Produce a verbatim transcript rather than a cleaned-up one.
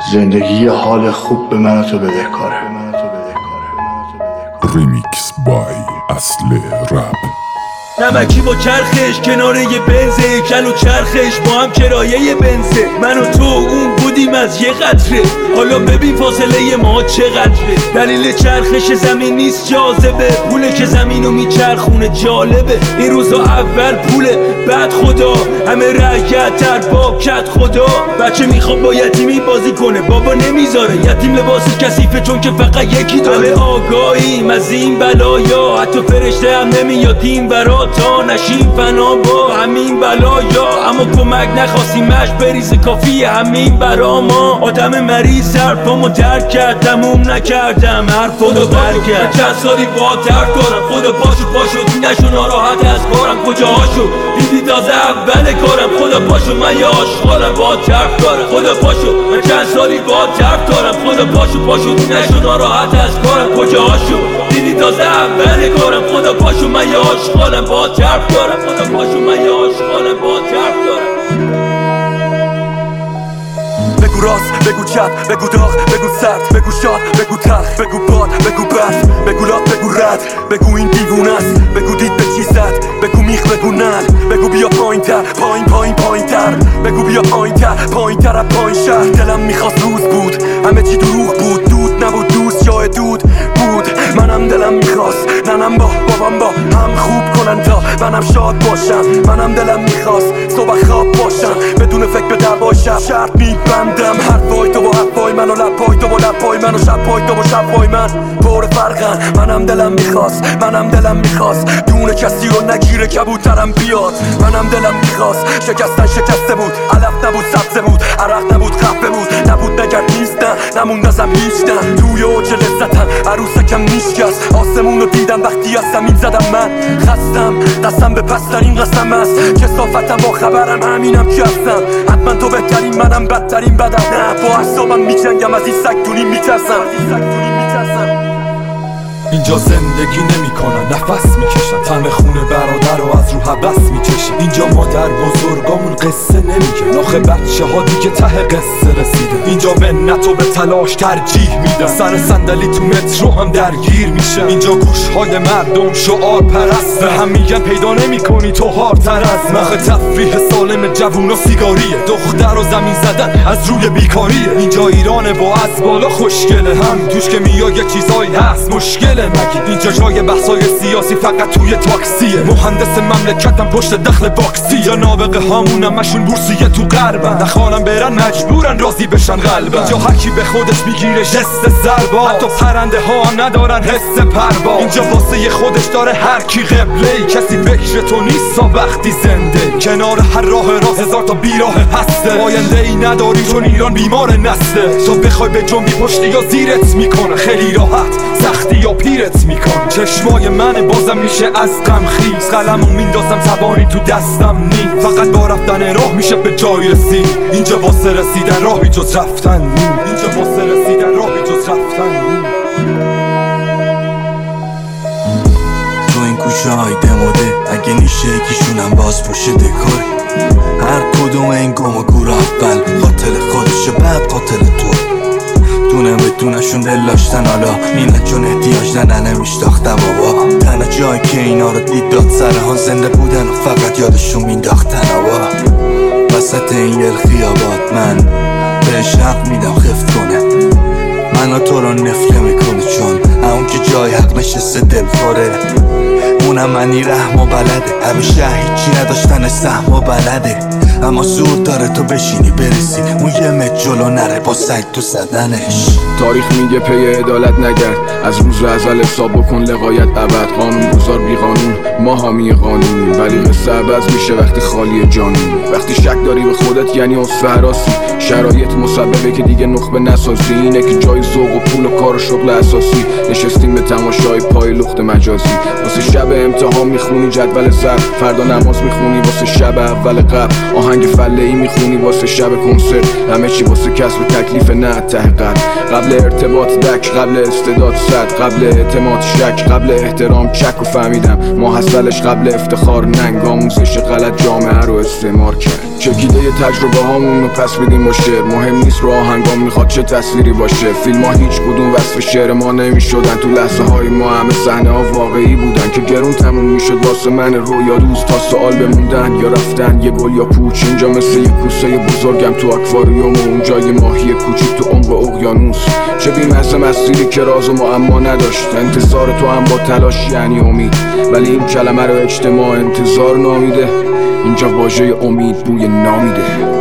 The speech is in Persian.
زندگی حال خوب به من و تو بدهکاره. ریمیکس بای اصل رپ. نمکی با چرخش کنار یه بنزه، کل و چرخش با هم کرایه بنزه. من و تو اون بودیم از یه قطره، حالا ببین فاصله ما چقدره. دلیل چرخش زمین نیست جاذبه، پوله که زمینو میچرخونه جالبه. این روزا اول پوله بعد خدا، همه رعیت تر با کت خدا. بچه میخواد با یتیمی بازی کنه، بابا نمیذاره. یتیم لباس کثیفه چون که فقط یکی داره. همه آگاهیم از این بلایا، حتی فرشته هم نمیادیم برا تا نشیم فنا با همین بلایا. اما کمک نخواستیمش بریز کافیه همین برا ما. آدم مریض حرفامو درک کرد، تموم نکردم حرفامو برگرد. چند سالی با درد دارم، خدا پاشو پاشو نشو ناراحت از کارم. کجاهاشو دیدی تازه اول کارم. خدا پاشو من یه آشغالم با درد دارم. خدا پاشو من چند سالی با درد دارم. خدا پاشو پاشو نشو ناراحت از کارم. کجاهاشو دیدی تازه اول کارم. خدا پاشو من یه آشغالم با درد دارم. خدا پاشو من یه آشغالم با درد دارم. بگو راست، بگو چپ، بگو داغ، بگو سرد، بگو شاد، بگو تلخ، بگو باد، بگو برف، بگو لات، بگو رد، بگو این دیوونه است، بگو دید به چی زد، بگو میخ، بگو نل، بگو بیا پایین تر، پایین پایین پایین تر، بگو بیا پایین تر، پایین تر از پایین شهر. دلم میخواست روز بود، همه چی دروغ بود، دود نبود دوست جای دود بود. منم دلم میخواست ننم با بابام با هم خوب کنن تا منم شاد باشم. منم دلم میخواست صبح خواب باشم، بدون فکر به دعوای شب شرط میبندم. حرفای تو با حرفای من و لپای تو با لپای من و شبای تو با شبای من پر فرقن. منم دلم میخواست منم دلم میخواست دونه کسی رو نگیره کبوترم بیاد. منم دلم میخواست شکستن شکسته بود، علف نبود سبزه بود، عرق نبود خفه بود، نبود نگرد نیستن نموند ازم هیچ نه. توی اوج لذتم عروسکم نیشکست، آسمون رو دیدم وقتی از زمین زدم. من خستم دستم به پسترین قسم است، کثافتم با خبرم همینم که هستم. حتما تو بهترین منم بدترین بدم. نه با اعصابم میجنگم، از این سگتونی میترسم. اینجا زندگی نمی کنن، نفس میکشن، تن خونه برادر رو از رو حبس میکشن. اینجا مادر بزرگامون قصه نمیگه، آخه بچه ها دیگه ته قصه رسیده. اینجا منت و به تلاش ترجیح میدن، سر صندلی تو مترو هم درگیر میشه. اینجا گوش های مردم شعار پرست، به هم میگن پیدا نمی کنی تو هارتر از من. آخه تفریح سالم جوون و سیگاریه، دختر و زمین زدن از روی بیکاریه. اینجا ایرانه با از بالا خوشگله، هم توش که میای یه چیزایی هست مشکل نگی. اینجا جای بحثای سیاسی فقط توی تاکسیه، مهندس مملکتم پشت دخل باکسی. یا نابغه هامونم مشون بورسیه تو غربن، نخوانم برن مجبورن راضی بشن قلبن. اینجا هرکی به خودش میگیره جست ضربا، حتی پرنده ها هم ندارن حس پروا. اینجا واسه خودش داره هر کی قبله ای، کسی فکر تو نیست وقتی زنده. کنار هر راه راست هزار تا بیراه هسته، آینده ای نداری چون ایران بیمار نسته. تو بخوای به جنبی پشتی یا زیرت میکنه، خیلی راحت سختی یا پیرت میکن. چشمای من بازم میشه از غم خیز، قلمو میندازم زبانی تو دستم نی. فقط با رفتن راه میشه به جای رسید، اینجا واسه رسیدن راهی جز رفتن نی. اینجا واسه رسیدن راهی جز رفتن نی. تو این کوچه های دموده اگه نیشه یکیشونم باز پوشه دکاری. هر کدوم این گم و گور اول قاتل خودشه بعد قاتل تو. دونه به دونشون دل داشتن، حالا اینه چون احتیاج دنه نمیشتاختم بابا. تنها جایی که اینا رو دید داد سرهان زنده بودن و فقط یادشون مینداختن آبا. وسط این یل خیابات من بهش حق میدم خفت کنه، منو تو رو نفله میکنه چون اون که جای حق نشسته دل خوره. اونم منی رحم و بلده، همیشه هیچی نداشتن سهم و بلده. اما زور داره تو بشینی برسی، اون یه مت جلو نره با سگ تو زدنش. تاریخ میگه پی عدالت نگرد، از روز ازل حساب بکن لقایت ابد. قانون گذار بی قانون، ما حامی قانونیم، ولی قصه عوض میشه وقتی خالی جانیم. وقتی شک داری به خودت یعنی اصفه حراسی، شرایط مسببه که دیگه نخبه نسازی. اینه که جای ذوق و پول و کار و شغل اساسی، نشستیم به تماشای پای لخت مجازی. واسه شب امتحان میخونی جدول ضرب، فردا نماز میخونی واسه شب اول قبل. آهنگ فله ای میخونی واسه شب کنسرت، همه چی واسه کسب تکلیف نه ته قلب. قبل ارتباط دک، قبل استعداد صد، قبل اعتماد شک، قبل احترام چک و فهمیدم ماحصلش قبل افتخار ننگ. آموزش غلط جامعه رو استعمار کرد، چکیده تجربه هامون رو پس میدیم و شعر مهم نیست رو آهنگام میخواد چه تصویری باشه. فیلم ها هیچ کدوم وصف شعر ما نمیشدن، تو لحظه های ما همه صحنه ها واقعی بودن که گرون تموم میشد واسه من رویا روز تا سوال بموندن یا رفتن. یه گل یا پوچ اینجا مثل یه کوسه بزرگم تو اکواریوم و اونجا یه ماهی کوچیک تو عمق اقیانوس. چه بی‌مزه مسیری که راز و معما نداشت، انتظار تو هم با تلاش یعنی امید، ولی این کلمه رو اجتماع انتظار نامیده. اینجا واژه امید بوی نامیده.